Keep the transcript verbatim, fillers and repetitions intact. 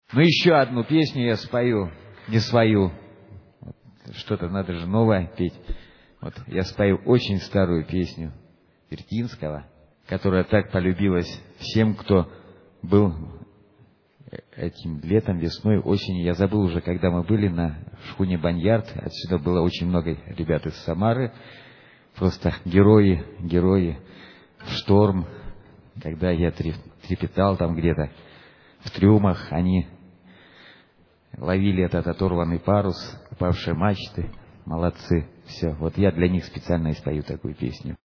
Ну, еще одну песню я спою, не свою. Что-то надо же новое петь. Вот я спою очень старую песню Вертинского, которая так полюбилась всем, кто был этим летом, весной, осенью. Я забыл уже, когда мы были на шхуне Баньярд. Отсюда было очень много ребят из Самары. Просто герои, герои в шторм. Когда я трепетал там где-то в трюмах, они ловили этот оторванный парус, упавшие мачты. Молодцы. Все. Вот я для них специально и спою такую песню.